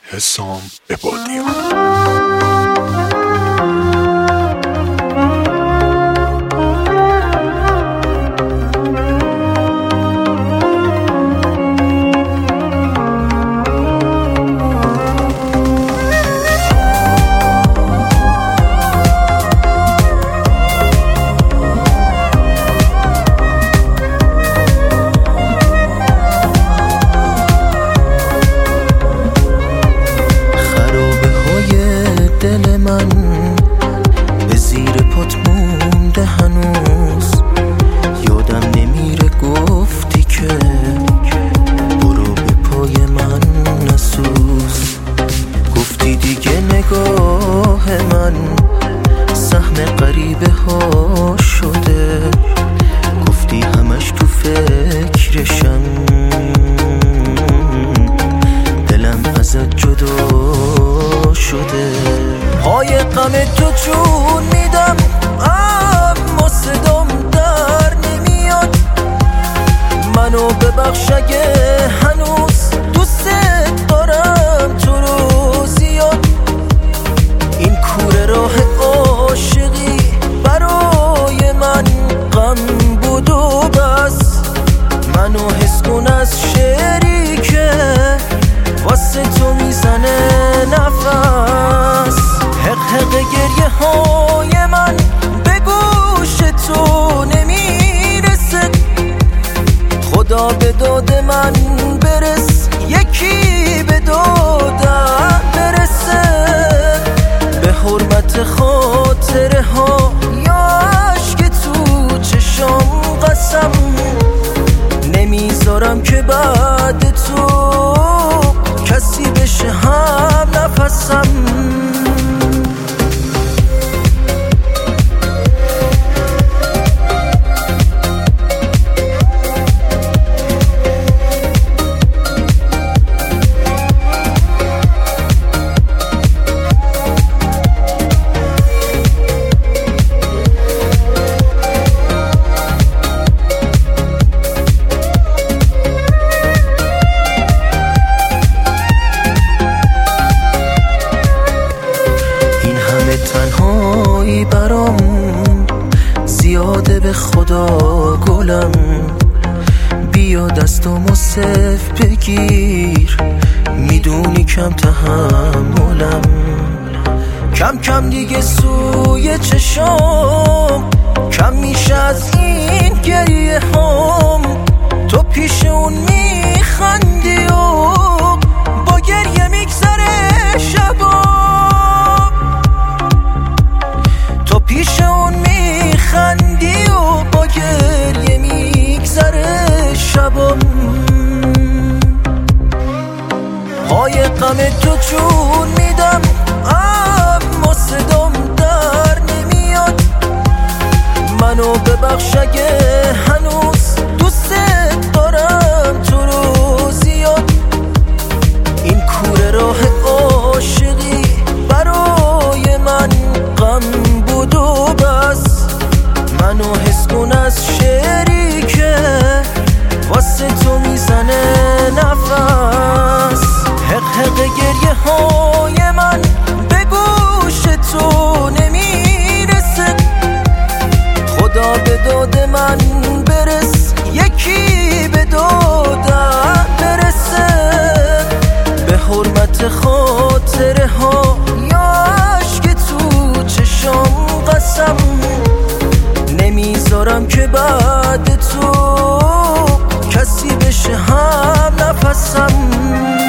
حسام عبادیان. به زیر پات مونده هنوز، یادم نمیره گفتی که برو به پای من نسوز. گفتی دیگه نگاه من سهم غریبه ها شده، گفتی همش تو فکرشم، دلم ازت جدا شده. پای غم تو جون میدم اما صدام در نمیاد. منو ببخش اگه هنوز دوست دارم تو رو زیاد. این کوره راه عاشقی برای من غم بود و بس. منو حس کن از شعری که واسه تو میزنه نفس. حق گریه های من به گوش تو نمیرسه. خدا به داد من برس، یکی به دادم برسه. به حرمت خاطره ها یا عشق تو چشام قسم، نمیذارم که بعد تو کسی بشه هم نفسم. تنهایی برام زیاده، به خدا گلم بیا دستامو صف بگیر. میدونی کم تحملم، کم کم دیگه سوی چشام کم میشه از این گریه هام. تو پیش اون میخندی و با گریه میگذره شبام. پیش اون میخندی و با گریه میگذره شبم. پای غم تو جون میدم اما صدام در نمیاد. منو ببخش اگه هنوز دوست دارم تو رو زیاد. این کوره راه عاشقی برای من غم بود و بس. منو حس کن از شعری که واسه تو میزنه نفس. حق گریه های من به گوش تو نمیرسه. خدا به داد من برس، یکی به دادم برسه. به حرمت خاطره ها یا عشق تو چشام قسم، نمیذارم که بعد تو کسی بشه هم نفسم.